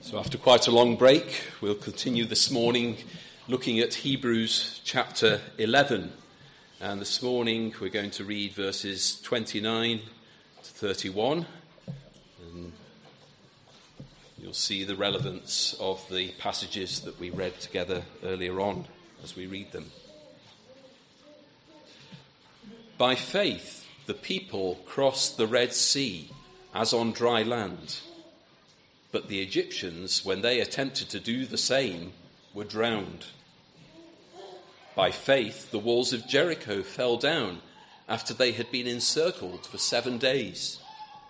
So after quite a long break, we'll continue this morning looking at Hebrews chapter 11. And this morning we're going to read verses 29 to 31. And you'll see the relevance of the passages that we read together earlier on as we read them. By faith, the people crossed the Red Sea as on dry land. But the Egyptians, when they attempted to do the same, were drowned. By faith, the walls of Jericho fell down after they had been encircled for 7 days.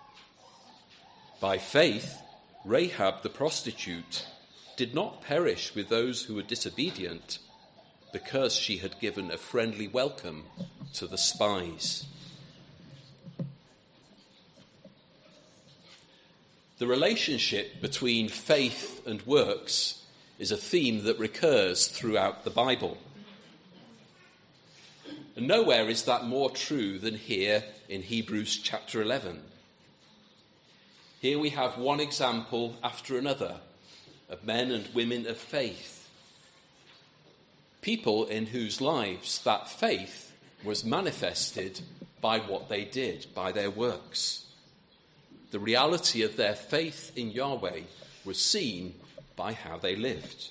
By faith, Rahab the prostitute did not perish with those who were disobedient, because she had given a friendly welcome to the spies. The relationship between faith and works is a theme that recurs throughout the Bible. And nowhere is that more true than here in Hebrews chapter 11. Here we have one example after another of men and women of faith. People in whose lives that faith was manifested by what they did, by their works. The reality of their faith in Yahweh was seen by how they lived.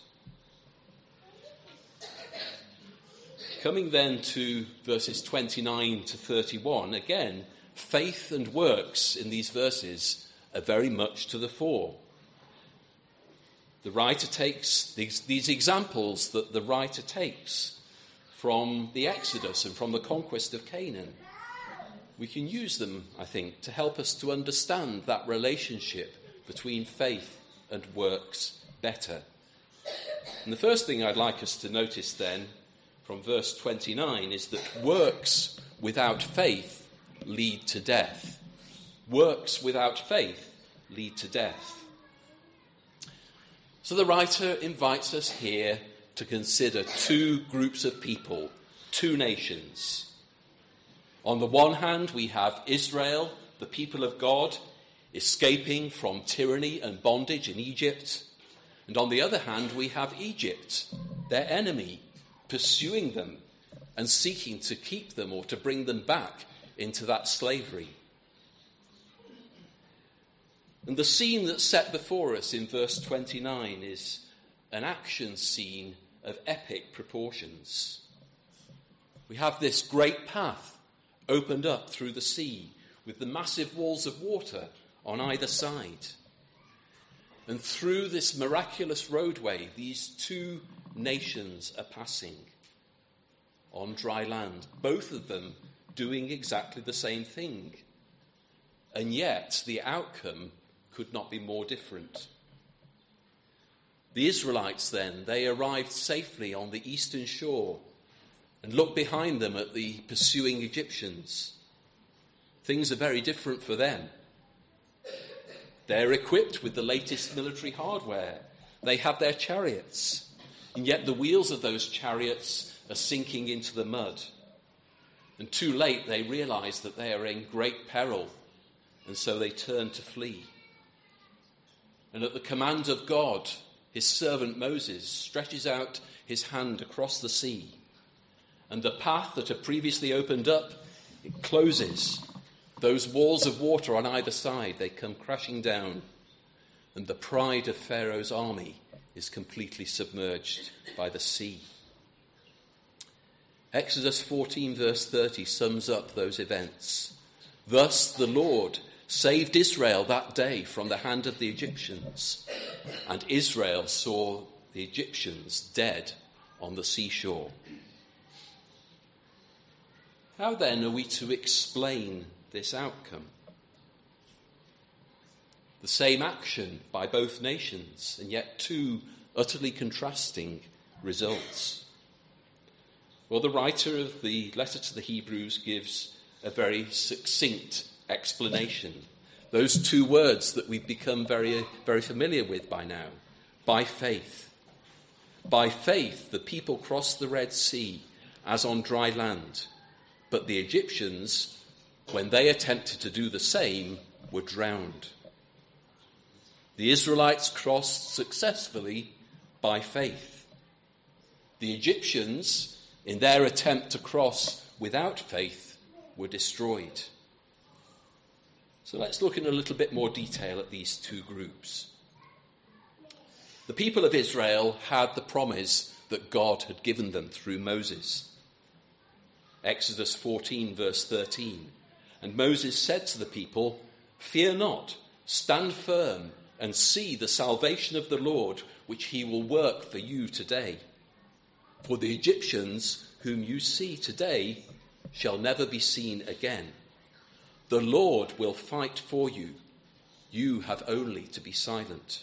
Coming then to verses 29 to 31, again, faith and works in these verses are very much to the fore. The writer takes these examples that the writer takes from the Exodus and from the conquest of Canaan. We can use them, I think, to help us to understand that relationship between faith and works better. And the first thing I'd like us to notice then from verse 29 is that works without faith lead to death. Works without faith lead to death. So the writer invites us here to consider two groups of people, two nations. On the one hand, we have Israel, the people of God, escaping from tyranny and bondage in Egypt. And on the other hand, we have Egypt, their enemy, pursuing them and seeking to keep them or to bring them back into that slavery. And the scene that's set before us in verse 29 is an action scene of epic proportions. We have this great path opened up through the sea with the massive walls of water on either side. And through this miraculous roadway, these two nations are passing on dry land, both of them doing exactly the same thing. And yet the outcome could not be more different. The Israelites then, they arrived safely on the eastern shore and look behind them at the pursuing Egyptians. Things are very different for them. They're equipped with the latest military hardware. They have their chariots. And yet the wheels of those chariots are sinking into the mud. And too late they realize that they are in great peril. And so they turn to flee. And at the command of God, his servant Moses stretches out his hand across the sea. And the path that had previously opened up, it closes. Those walls of water on either side, they come crashing down. And the pride of Pharaoh's army is completely submerged by the sea. Exodus 14 verse 30 sums up those events. Thus the Lord saved Israel that day from the hand of the Egyptians. And Israel saw the Egyptians dead on the seashore. How then are we to explain this outcome? The same action by both nations, and yet two utterly contrasting results. Well, the writer of the letter to the Hebrews gives a very succinct explanation. Those two words that we've become very, very familiar with by now. By faith. By faith, the people crossed the Red Sea as on dry land. But the Egyptians, when they attempted to do the same, were drowned. The Israelites crossed successfully by faith. The Egyptians, in their attempt to cross without faith, were destroyed. So let's look in a little bit more detail at these two groups. The people of Israel had the promise that God had given them through Moses. Exodus 14, verse 13. And Moses said to the people, "Fear not, stand firm and see the salvation of the Lord, which he will work for you today. For the Egyptians whom you see today shall never be seen again. The Lord will fight for you. You have only to be silent."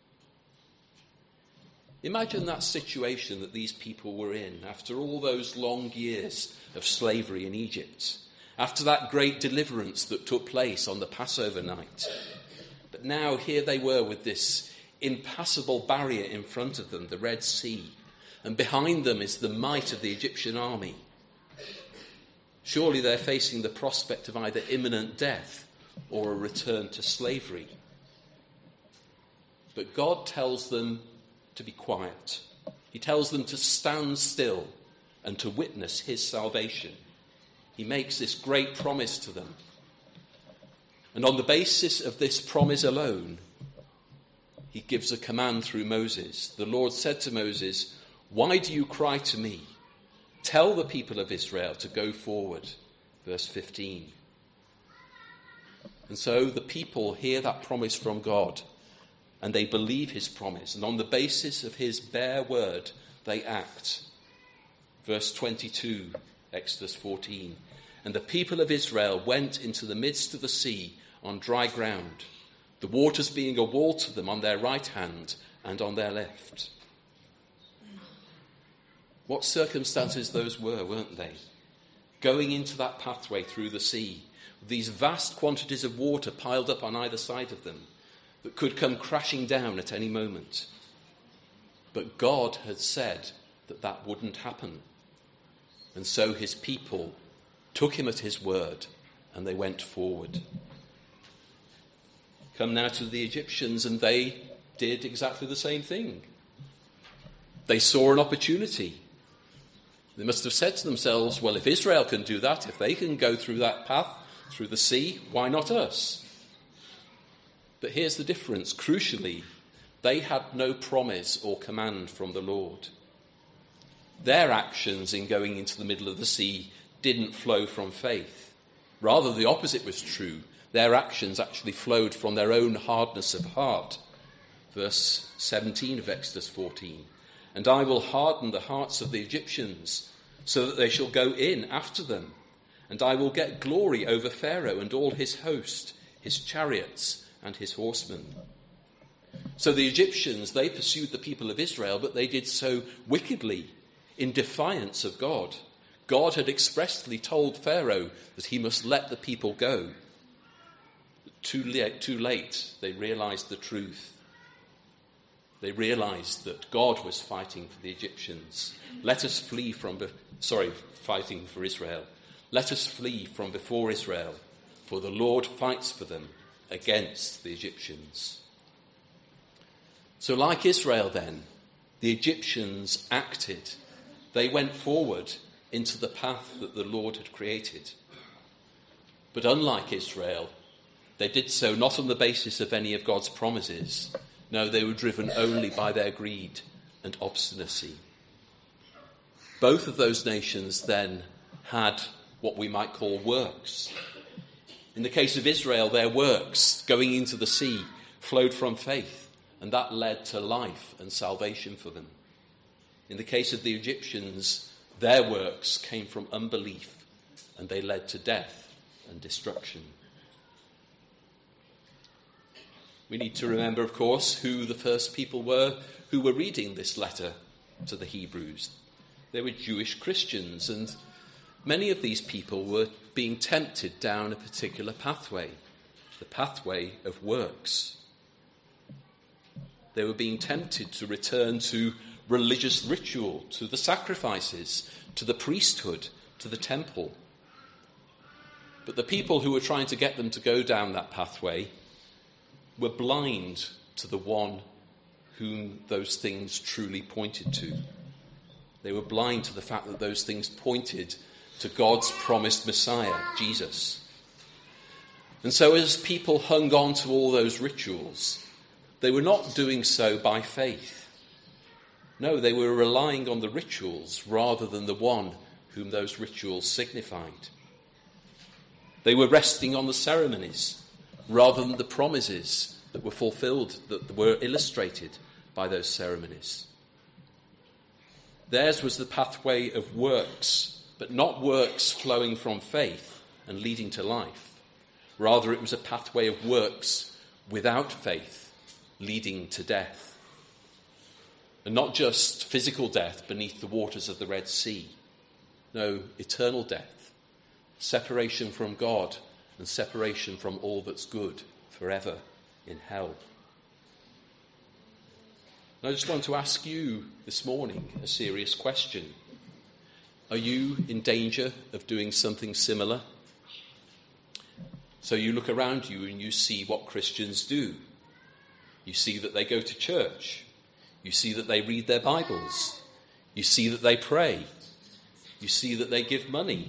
Imagine that situation that these people were in after all those long years of slavery in Egypt, after that great deliverance that took place on the Passover night. But now here they were with this impassable barrier in front of them, the Red Sea, and behind them is the might of the Egyptian army. Surely they're facing the prospect of either imminent death or a return to slavery. But God tells them to be quiet. He tells them to stand still and to witness his salvation. He makes this great promise to them. And on the basis of this promise alone, he gives a command through Moses. The Lord said to Moses, "Why do you cry to me? Tell the people of Israel to go forward." Verse 15. And so the people hear that promise from God, and they believe his promise. And on the basis of his bare word, they act. Verse 22, Exodus 14. And the people of Israel went into the midst of the sea on dry ground, the waters being a wall to them on their right hand and on their left. What circumstances those were, weren't they? Going into that pathway through the sea, with these vast quantities of water piled up on either side of them that could come crashing down at any moment. But God had said that that wouldn't happen. And so his people took him at his word and they went forward. Come now to the Egyptians, and they did exactly the same thing. They saw an opportunity. They must have said to themselves, well, if Israel can do that, if they can go through that path, through the sea, why not us? But here's the difference. Crucially, they had no promise or command from the Lord. Their actions in going into the middle of the sea didn't flow from faith. Rather, the opposite was true. Their actions actually flowed from their own hardness of heart. Verse 17 of Exodus 14. And I will harden the hearts of the Egyptians, so that they shall go in after them. And I will get glory over Pharaoh and all his host, his chariots and his horsemen. So the Egyptians, they pursued the people of Israel, but they did so wickedly, in defiance of God. God had expressly told Pharaoh that he must let the people go. Too late, they realized the truth. They realized that God was fighting for the Egyptians. Fighting for Israel. Let us flee from before Israel, for the Lord fights for them against the Egyptians. So like Israel then, the Egyptians acted. They went forward into the path that the Lord had created. But unlike Israel, they did so not on the basis of any of God's promises. No, they were driven only by their greed and obstinacy. Both of those nations then had what we might call works. In the case of Israel, their works going into the sea flowed from faith, and that led to life and salvation for them. In the case of the Egyptians, their works came from unbelief, and they led to death and destruction. We need to remember, of course, who the first people were who were reading this letter to the Hebrews. They were Jewish Christians, and many of these people were being tempted down a particular pathway, the pathway of works. They were being tempted to return to religious ritual, to the sacrifices, to the priesthood, to the temple. But the people who were trying to get them to go down that pathway were blind to the one whom those things truly pointed to. They were blind to the fact that those things pointed to God's promised Messiah, Jesus. And so as people hung on to all those rituals, they were not doing so by faith. No, they were relying on the rituals rather than the one whom those rituals signified. They were resting on the ceremonies rather than the promises that were fulfilled, that were illustrated by those ceremonies. Theirs was the pathway of works, but not works flowing from faith and leading to life. Rather, it was a pathway of works without faith, leading to death. And not just physical death beneath the waters of the Red Sea. No, eternal death. Separation from God and separation from all that's good forever in hell. And I just want to ask you this morning a serious question. Are you in danger of doing something similar? So you look around you and you see what Christians do. You see that they go to church. You see that they read their Bibles. You see that they pray. You see that they give money.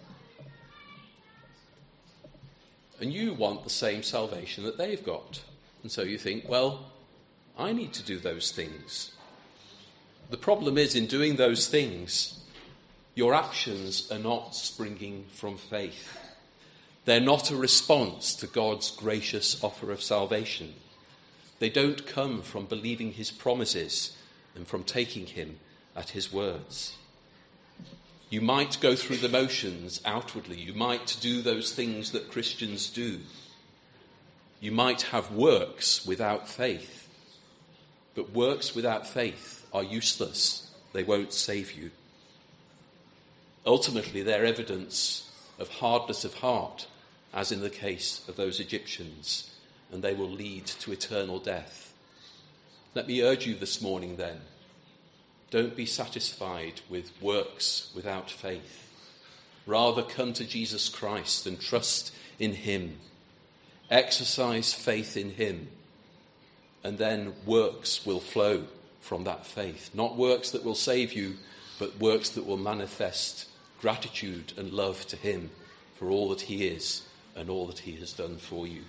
And you want the same salvation that they've got. And so you think, well, I need to do those things. The problem is, in doing those things, your actions are not springing from faith. They're not a response to God's gracious offer of salvation. They don't come from believing his promises and from taking him at his words. You might go through the motions outwardly. You might do those things that Christians do. You might have works without faith. But works without faith are useless. They won't save you. Ultimately, they're evidence of hardness of heart, as in the case of those Egyptians, and they will lead to eternal death. Let me urge you this morning then, don't be satisfied with works without faith. Rather, come to Jesus Christ and trust in him. Exercise faith in him, and then works will flow from that faith. Not works that will save you, but works that will manifest gratitude and love to him for all that he is and all that he has done for you.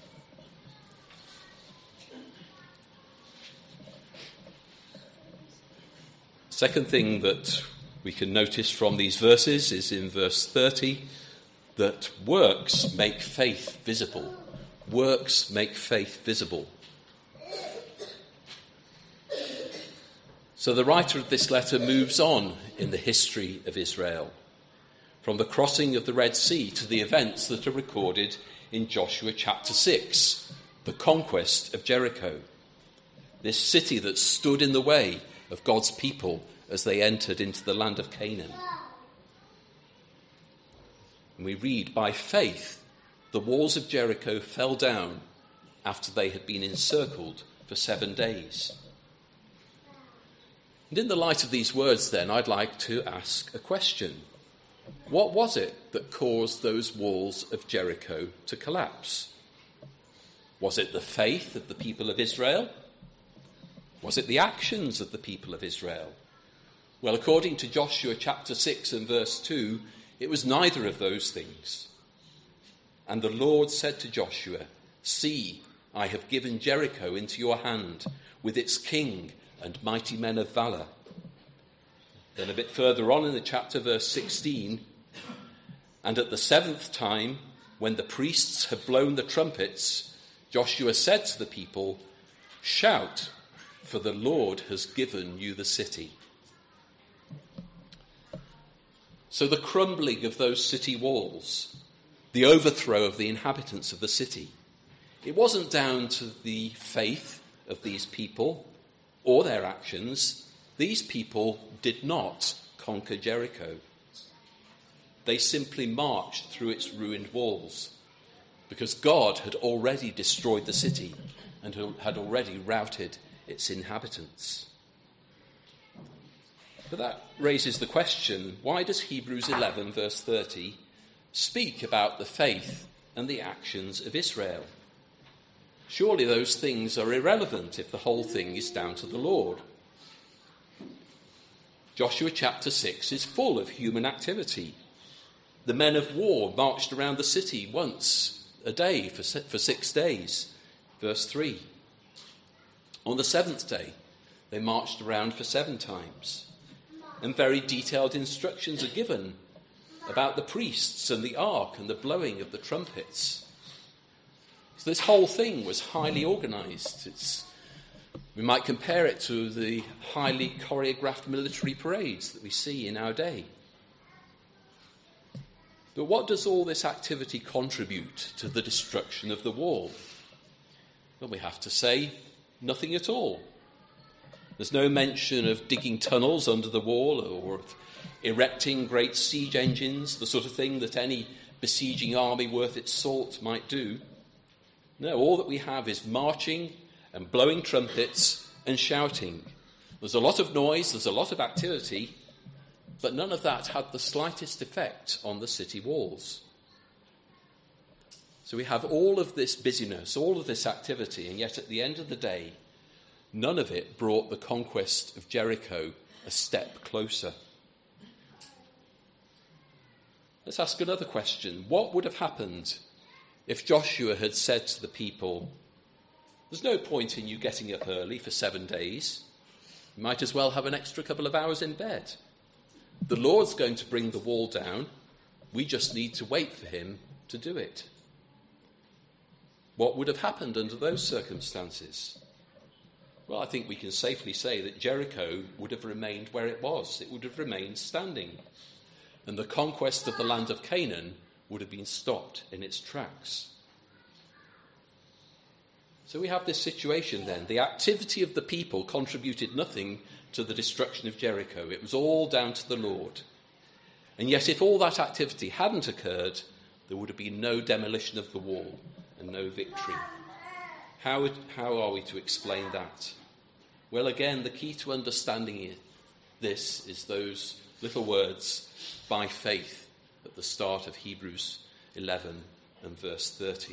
Second thing that we can notice from these verses is in verse 30 that works make faith visible. Works make faith visible. So the writer of this letter moves on in the history of Israel, from the crossing of the Red Sea to the events that are recorded in Joshua chapter 6, the conquest of Jericho, this city that stood in the way of God's people as they entered into the land of Canaan. And we read, by faith, the walls of Jericho fell down after they had been encircled for 7 days. And in the light of these words, then, I'd like to ask a question. What was it that caused those walls of Jericho to collapse? Was it the faith of the people of Israel? Was it the actions of the people of Israel? Well, according to Joshua chapter 6 and verse 2, it was neither of those things. And the Lord said to Joshua, see, I have given Jericho into your hand, with its king and mighty men of valor. Then a bit further on in the chapter, verse 16, and at the 7th time, when the priests had blown the trumpets, Joshua said to the people, shout, for the Lord has given you the city. So the crumbling of those city walls, the overthrow of the inhabitants of the city, it wasn't down to the faith of these people or their actions. These people did not conquer Jericho. They simply marched through its ruined walls because God had already destroyed the city and had already routed its inhabitants. But that raises the question, why does Hebrews 11 verse 30 speak about the faith and the actions of Israel? Surely those things are irrelevant if the whole thing is down to the Lord. Joshua chapter 6 is full of human activity. The men of war marched around the city once a day for 6 days. Verse 3. On the seventh day, they marched around for 7 times. And very detailed instructions are given about the priests and the ark and the blowing of the trumpets. So this whole thing was highly organised. We might compare it to the highly choreographed military parades that we see in our day. But what does all this activity contribute to the destruction of the wall? Well, we have to say nothing at all. There's no mention of digging tunnels under the wall or of erecting great siege engines, the sort of thing that any besieging army worth its salt might do. No, all that we have is marching and blowing trumpets and shouting. There's a lot of noise, there's a lot of activity, but none of that had the slightest effect on the city walls. So we have all of this busyness, all of this activity, and yet at the end of the day, none of it brought the conquest of Jericho a step closer. Let's ask another question. What would have happened if Joshua had said to the people, there's no point in you getting up early for 7 days. You might as well have an extra couple of hours in bed. The Lord's going to bring the wall down. We just need to wait for him to do it. What would have happened under those circumstances? Well, I think we can safely say that Jericho would have remained where it was. It would have remained standing. And the conquest of the land of Canaan would have been stopped in its tracks. So we have this situation then. The activity of the people contributed nothing to the destruction of Jericho. It was all down to the Lord. And yet if all that activity hadn't occurred, there would have been no demolition of the wall and no victory. How are we to explain that? Well, again, the key to understanding this is those little words, by faith, at the start of Hebrews 11 and verse 30.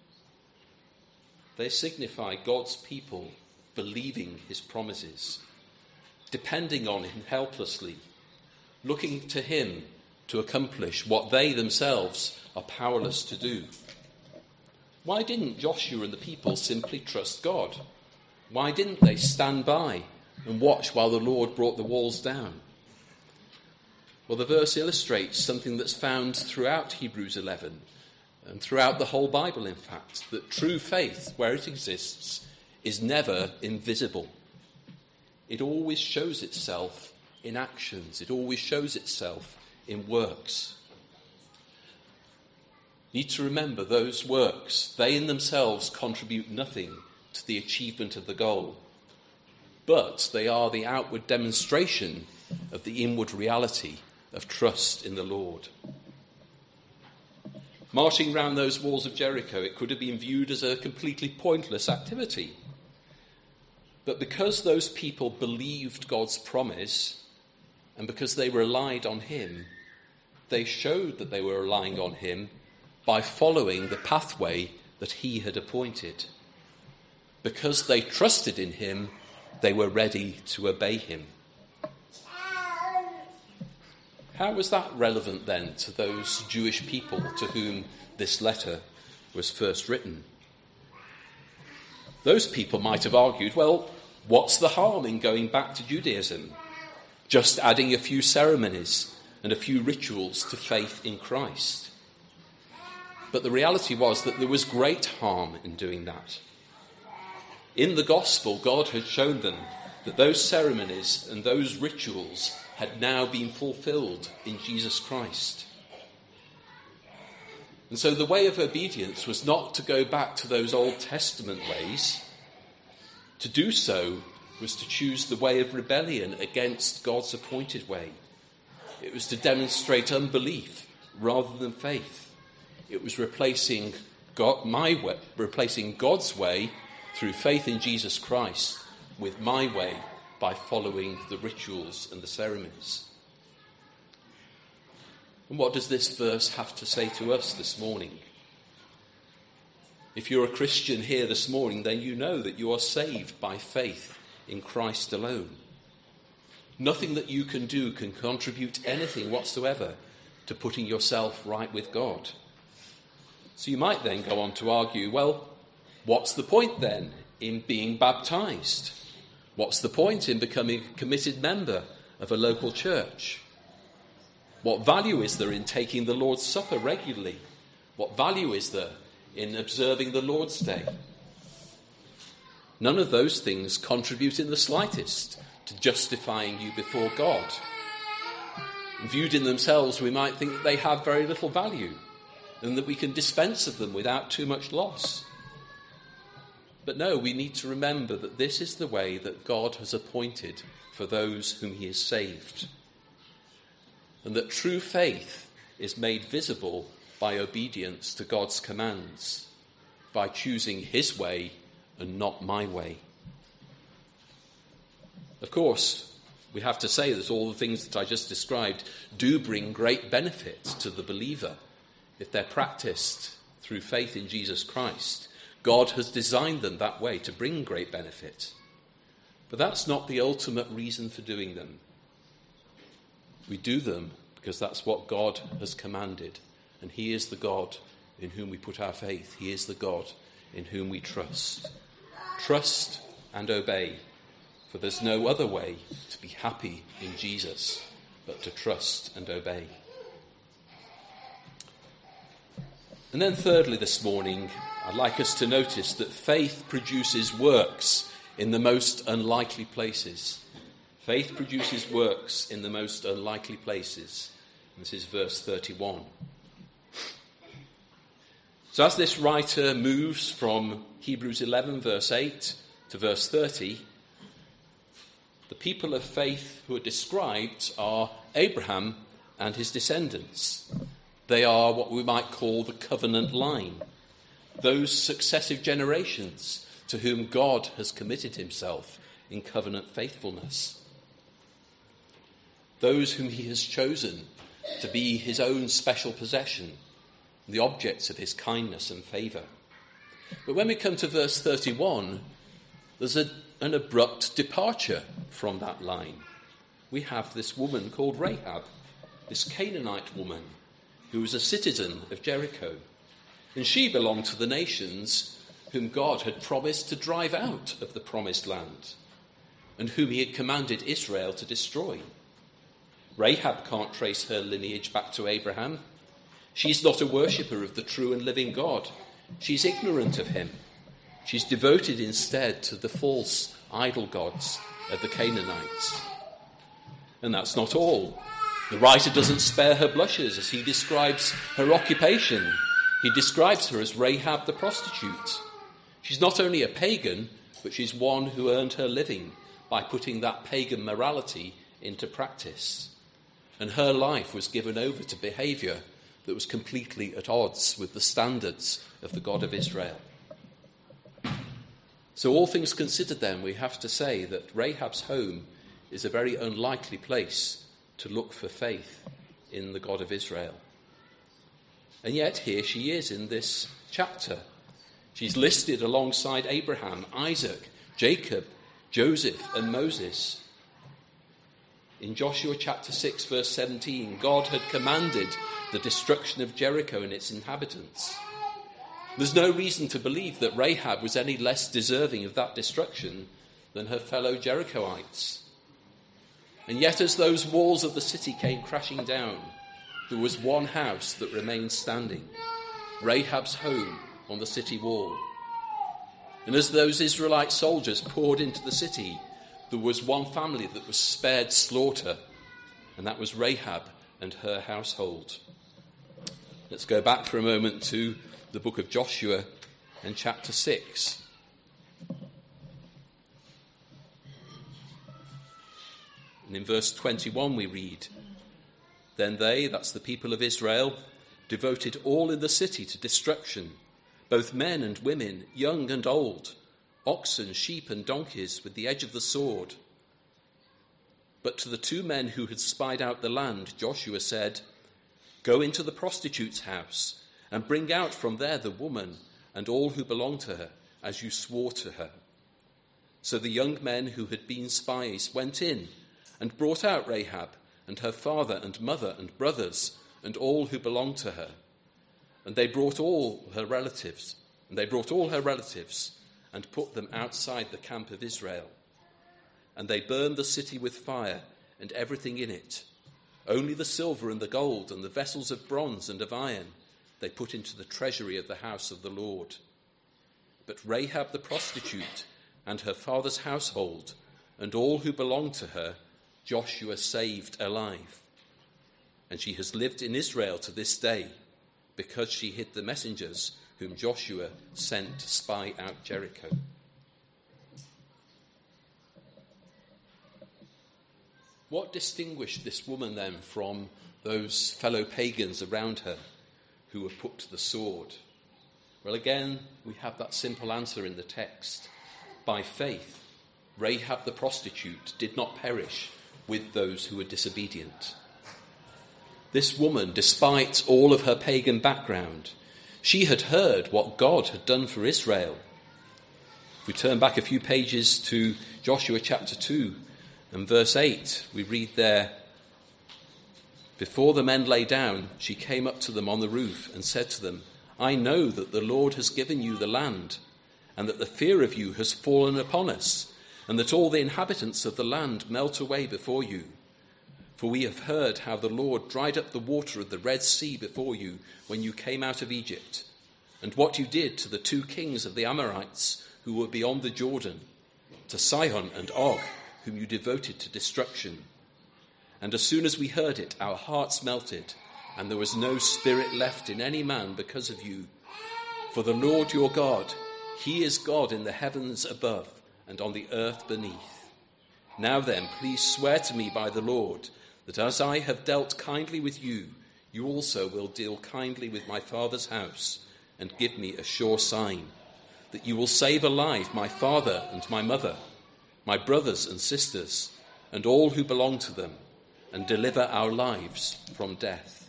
They signify God's people believing his promises, depending on him helplessly, looking to him to accomplish what they themselves are powerless to do. Why didn't Joshua and the people simply trust God? Why didn't they stand by and watch while the Lord brought the walls down? Well, the verse illustrates something that's found throughout Hebrews 11 and throughout the whole Bible, in fact, that true faith, where it exists, is never invisible. It always shows itself in actions. It always shows itself in works. You need to remember those works, they in themselves contribute nothing to the achievement of the goal, but they are the outward demonstration of the inward reality of trust in the Lord. Marching round those walls of Jericho, it could have been viewed as a completely pointless activity. But because those people believed God's promise, and because they relied on him, they showed that they were relying on him by following the pathway that he had appointed. Because they trusted in him, they were ready to obey him. How was that relevant then to those Jewish people to whom this letter was first written? Those people might have argued, well, what's the harm in going back to Judaism? Just adding a few ceremonies and a few rituals to faith in Christ. But the reality was that there was great harm in doing that. In the gospel, God had shown them that those ceremonies and those rituals had now been fulfilled in Jesus Christ. And so the way of obedience was not to go back to those Old Testament ways. To do so was to choose the way of rebellion against God's appointed way. It was to demonstrate unbelief rather than faith. It was replacing God's way through faith in Jesus Christ with my way by following the rituals and the ceremonies. And what does this verse have to say to us this morning? If you're a Christian here this morning, then you know that you are saved by faith in Christ alone. Nothing that you can do can contribute anything whatsoever to putting yourself right with God. So you might then go on to argue, well, what's the point then in being baptized? What's the point in becoming a committed member of a local church? What value is there in taking the Lord's Supper regularly? What value is there in observing the Lord's Day? None of those things contribute in the slightest to justifying you before God. Viewed in themselves, we might think that they have very little value and that we can dispense of them without too much loss. But no, we need to remember that this is the way that God has appointed for those whom he has saved. And that true faith is made visible by obedience to God's commands, by choosing his way and not my way. Of course, we have to say that all the things that I just described do bring great benefit to the believer if they're practiced through faith in Jesus Christ. God has designed them that way to bring great benefit. But that's not the ultimate reason for doing them. We do them because that's what God has commanded. And he is the God in whom we put our faith. He is the God in whom we trust. Trust and obey, for there's no other way to be happy in Jesus but to trust and obey. And then thirdly this morning, I'd like us to notice that faith produces works in the most unlikely places. Faith produces works in the most unlikely places. This is verse 31. So as this writer moves from Hebrews 11, verse 8 to verse 30, the people of faith who are described are Abraham and his descendants. They are what we might call the covenant line, those successive generations to whom God has committed himself in covenant faithfulness. Those whom he has chosen to be his own special possession, the objects of his kindness and favour. But when we come to verse 31, there's an abrupt departure from that line. We have this woman called Rahab, this Canaanite woman, who was a citizen of Jericho. And she belonged to the nations whom God had promised to drive out of the promised land, and whom he had commanded Israel to destroy. Rahab can't trace her lineage back to Abraham. She's not a worshipper of the true and living God. She's ignorant of him. She's devoted instead to the false idol gods of the Canaanites. And that's not all. The writer doesn't spare her blushes as he describes her occupation. He describes her as Rahab the prostitute. She's not only a pagan, but she's one who earned her living by putting that pagan morality into practice. And her life was given over to behaviour that was completely at odds with the standards of the God of Israel. So all things considered then, we have to say that Rahab's home is a very unlikely place to look for faith in the God of Israel. And yet here she is in this chapter. She's listed alongside Abraham, Isaac, Jacob, Joseph and Moses. In Joshua chapter 6 verse 17, God had commanded the destruction of Jericho and its inhabitants. There's no reason to believe that Rahab was any less deserving of that destruction than her fellow Jerichoites. And yet as those walls of the city came crashing down, there was one house that remained standing, Rahab's home on the city wall. And as those Israelite soldiers poured into the city, there was one family that was spared slaughter, and that was Rahab and her household. Let's go back for a moment to the book of Joshua and chapter 6. And in verse 21 we read, "Then they," that's the people of Israel, "devoted all in the city to destruction, both men and women, young and old, oxen, sheep and donkeys, with the edge of the sword. But to the two men who had spied out the land, Joshua said, 'Go into the prostitute's house and bring out from there the woman and all who belong to her, as you swore to her." So the young men who had been spies went in and brought out Rahab and her father and mother and brothers and all who belonged to her. And they brought all her relatives, and put them outside the camp of Israel. And they burned the city with fire and everything in it. Only the silver and the gold and the vessels of bronze and of iron they put into the treasury of the house of the Lord. But Rahab the prostitute and her father's household and all who belonged to her, Joshua saved alive. And she has lived in Israel to this day, because she hid the messengers whom Joshua sent to spy out Jericho. What distinguished this woman then from those fellow pagans around her who were put to the sword? Well, again, we have that simple answer in the text. By faith, Rahab the prostitute did not perish with those who were disobedient. This woman, despite all of her pagan background, she had heard what God had done for Israel. If we turn back a few pages to Joshua chapter 2 and verse 8, we read there, "Before the men lay down, she came up to them on the roof and said to them, 'I know that the Lord has given you the land, and that the fear of you has fallen upon us, and that all the inhabitants of the land melt away before you. For we have heard how the Lord dried up the water of the Red Sea before you when you came out of Egypt, and what you did to the 2 kings of the Amorites who were beyond the Jordan, to Sihon and Og, whom you devoted to destruction. And as soon as we heard it, our hearts melted, and there was no spirit left in any man because of you. For the Lord your God, he is God in the heavens above and on the earth beneath. Now then, please swear to me by the Lord, that as I have dealt kindly with you, you also will deal kindly with my father's house, and give me a sure sign, that you will save alive my father and my mother, my brothers and sisters, and all who belong to them, and deliver our lives from death.'"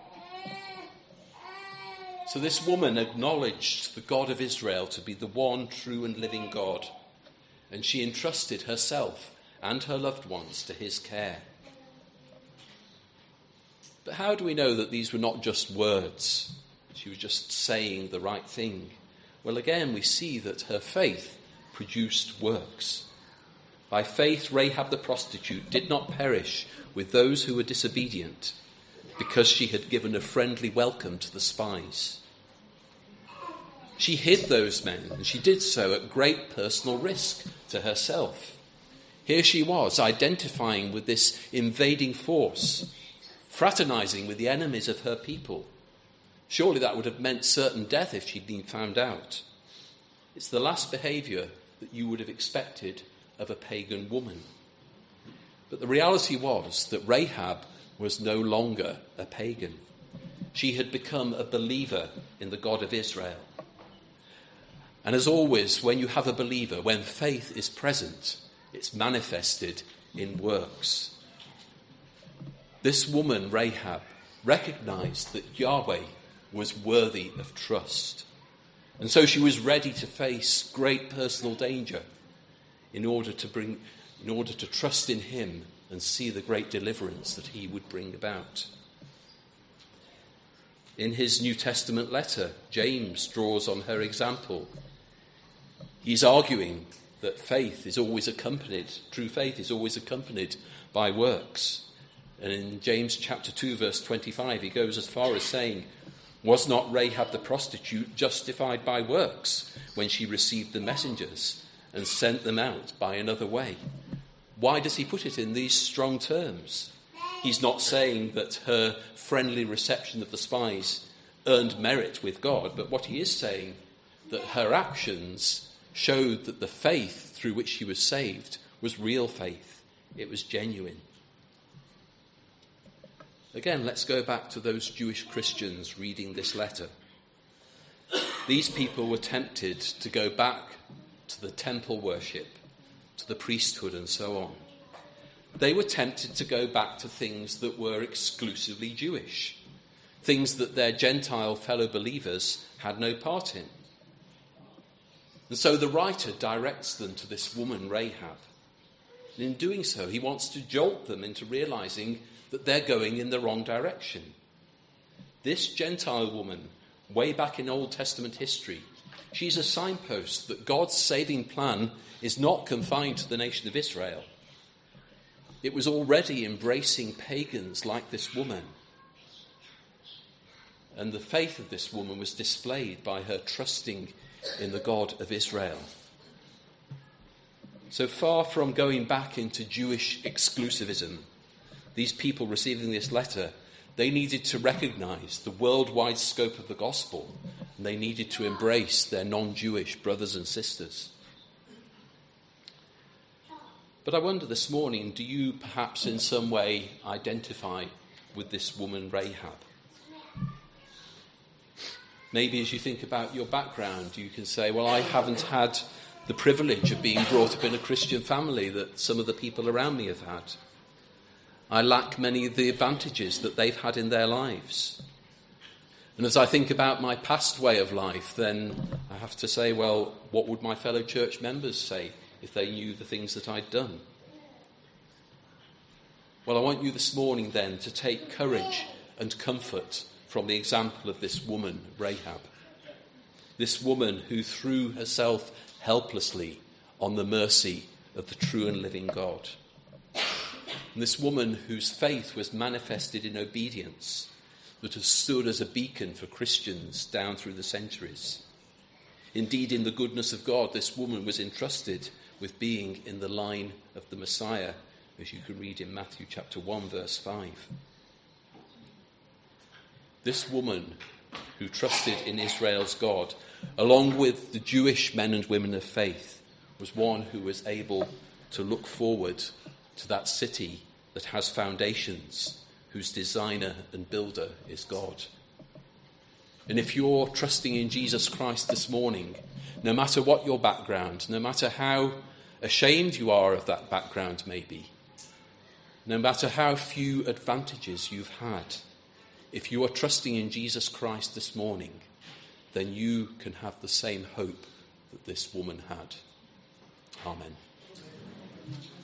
So this woman acknowledged the God of Israel to be the one true and living God, and she entrusted herself and her loved ones to his care. But how do we know that these were not just words? She was just saying the right thing. Well, again, we see that her faith produced works. By faith, Rahab the prostitute did not perish with those who were disobedient, because she had given a friendly welcome to the spies. She hid those men, and she did so at great personal risk to herself. Here she was, identifying with this invading force, fraternizing with the enemies of her people. Surely that would have meant certain death if she'd been found out. It's the last behavior that you would have expected of a pagan woman. But the reality was that Rahab was no longer a pagan. She had become a believer in the God of Israel. And as always, when you have a believer, when faith is present, it's manifested in works. This woman, Rahab, recognized that Yahweh was worthy of trust. And so she was ready to face great personal danger in order to trust in him and see the great deliverance that he would bring about. In his New Testament letter, James draws on her example. He's arguing that true faith is always accompanied by works. And in James chapter 2, verse 25, he goes as far as saying, "Was not Rahab the prostitute justified by works when she received the messengers and sent them out by another way?" Why does he put it in these strong terms? He's not saying that her friendly reception of the spies earned merit with God, but what he is saying, that her actions showed that the faith through which she was saved was real faith. It was genuine. Again, let's go back to those Jewish Christians reading this letter. These people were tempted to go back to the temple worship, to the priesthood and so on. They were tempted to go back to things that were exclusively Jewish, things that their Gentile fellow believers had no part in. And so the writer directs them to this woman, Rahab. And in doing so, he wants to jolt them into realizing that they're going in the wrong direction. This Gentile woman, way back in Old Testament history, she's a signpost that God's saving plan is not confined to the nation of Israel. It was already embracing pagans like this woman. And the faith of this woman was displayed by her trusting in the God of Israel. So far from going back into Jewish exclusivism, these people receiving this letter, they needed to recognize the worldwide scope of the gospel, and they needed to embrace their non-Jewish brothers and sisters. But I wonder this morning, do you perhaps in some way identify with this woman Rahab? Maybe as you think about your background, you can say, well, I haven't had the privilege of being brought up in a Christian family that some of the people around me have had. I lack many of the advantages that they've had in their lives. And as I think about my past way of life, then I have to say, well, what would my fellow church members say if they knew the things that I'd done? Well, I want you this morning then to take courage and comfort from the example of this woman, Rahab. This woman who threw herself helplessly on the mercy of the true and living God. And this woman whose faith was manifested in obedience, that has stood as a beacon for Christians down through the centuries. Indeed, in the goodness of God, this woman was entrusted with being in the line of the Messiah, as you can read in Matthew chapter 1, verse 5. This woman who trusted in Israel's God, along with the Jewish men and women of faith, was one who was able to look forward to that city that has foundations, whose designer and builder is God. And if you're trusting in Jesus Christ this morning, no matter what your background, no matter how ashamed you are of that background maybe, no matter how few advantages you've had, if you are trusting in Jesus Christ this morning, then you can have the same hope that this woman had. Amen.